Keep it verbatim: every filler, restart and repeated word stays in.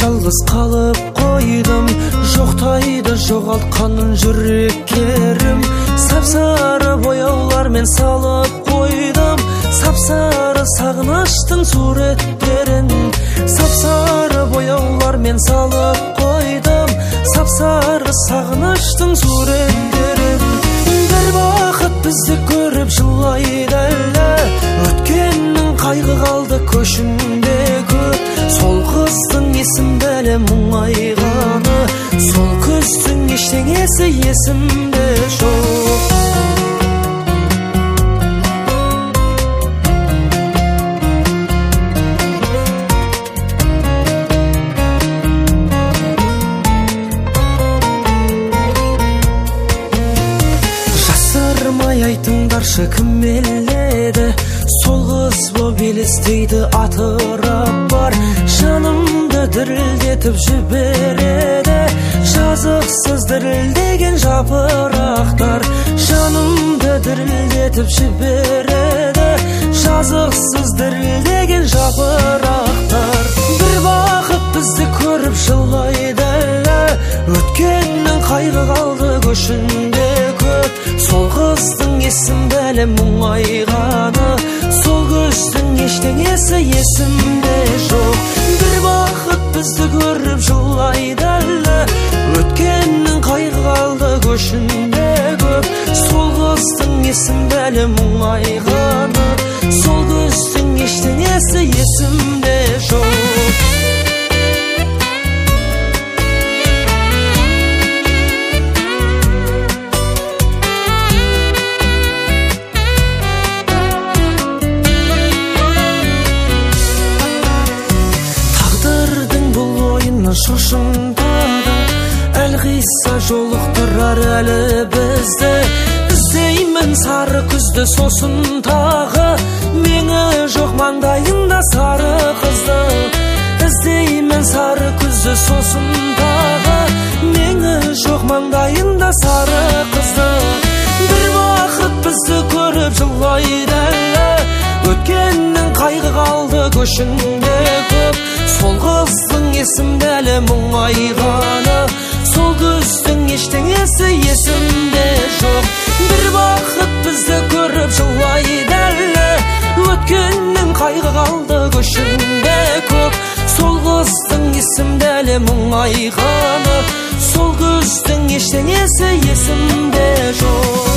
жалғыз қалып қойдым, жоқтайды жоғалтқанын жүрек керім. Сап-сары бояулармен салып қойдым, сап-сары сағыныштың суреттерін. Сап-сары бояулармен салып қойдым, сап-сары сағыныштың суреттерін. Бір бақыт бізді көріп жылайды әлі, өткеннің қайғы қалды көшінде көп. Сол қыздың есімді әлі мұңайғаны, сол күздің ештеңесі есімде жоқ. Айтыңдаршы кім еледі, сол қыз боп елестейді атырап бар. Жанымды дірілдетіп жібереді, жазықсыз дірілдеген жапырақтар. Жанымды дірілдетіп жібереді, жазықсыз дірілдеген жапырақтар. Бір бақыт бізді көріп жылайды әлі, өткеннің қайғы қалды көшінде көп. Сол қыздың есімді әлі мұңайғаны, сол көздің ештеңесі есімде жоқ. Бір бақыт бізді көріп жылайды әлі, өткеннің қайғы қалды көшінде көп. Сол қыздың есімді әлі мұңайғаны, сол көздің ештеңесі есімде жоқ. Шошындады, әлқисса жолықтырар әлі бізді. Іздеймін сары күзді сосын тағы, меңі жоқ маңдайында сары қызды. Іздеймін сары күзді сосын тағы, меңі жоқ маңдайында сары қызды. Бір бақыт бізді көріп жылайды әлі, өткеннің қайғы қалды көшінде көп. Сол қыздың есімді әлі мұңайғаны, сол күздің ештеңесі есімде жоқ. Бір бақыт бізді көріп жылайды әлі, өткеннің қайғы қалды көшінде көп. Сол қыздың есімді әлі мұңайғаны, сол күздің ештеңесі есімде жоқ.